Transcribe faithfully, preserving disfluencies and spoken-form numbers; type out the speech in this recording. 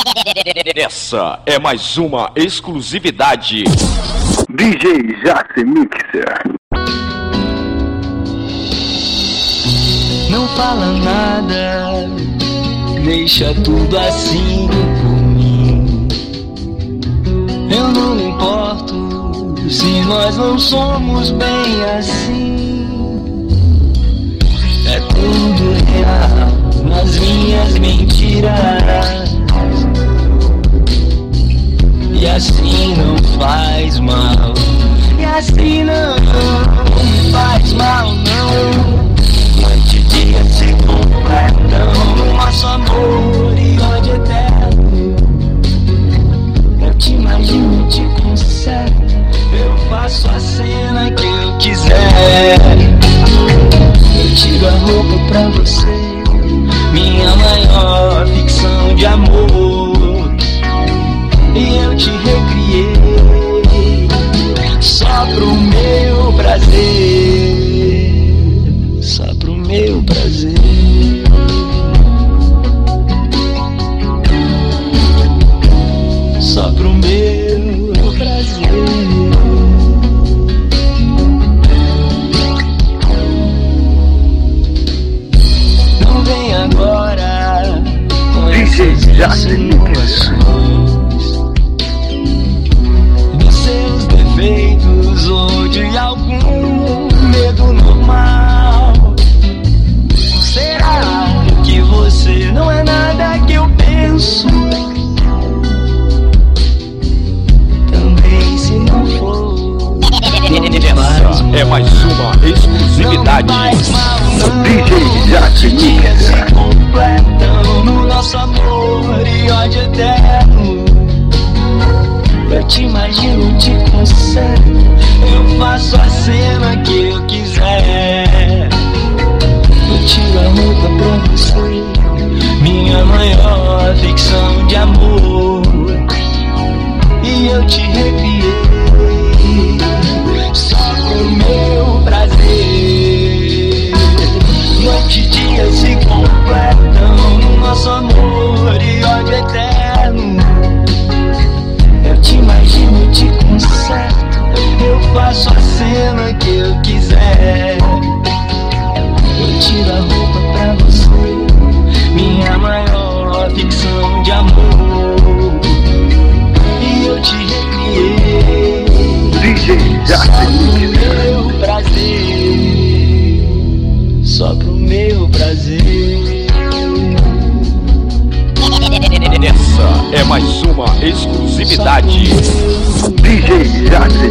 Essa é mais uma exclusividade D J Jace Mixer. Não fala nada, deixa tudo assim por mim. Eu não me importo se nós não somos bem assim. É tudo real nas minhas mentiras, e assim não faz mal, e assim não me faz mal, não. Noite e dia se completam no nosso amor e ódio eterno. Eu te imagino, te conserto, eu faço a cena que eu quiser. Eu tiro a roupa pra você, minha maior ficção de amor. E eu te recriei só pro meu prazer, só pro meu prazer. Só pro meu prazer. Não vem agora com essas insinuações dos seus defeitos ou de algum medo normal. Será que você não é nada que eu penso? Também se não for, Essa é mais uma exclusividade D J Jace dias se Mixer. completam no nosso amor e ódio eterno. Eu te imagino, te conserto, eu faço a cena que eu quiser. Eu tiro a roupa pra você, minha maior ficção de amor. E eu te recriei só pro meu prazer. Noite e dia se completam no nosso amor e ódio eterno. Eu te imagino, te conserto, eu faço a cena que eu quiser. Eu tiro a roupa pra você, minha maior ficção de amor. E eu te recriei D J só Jace pro Mixer. meu prazer, só pro meu prazer. Essa é mais uma exclusividade D J Jace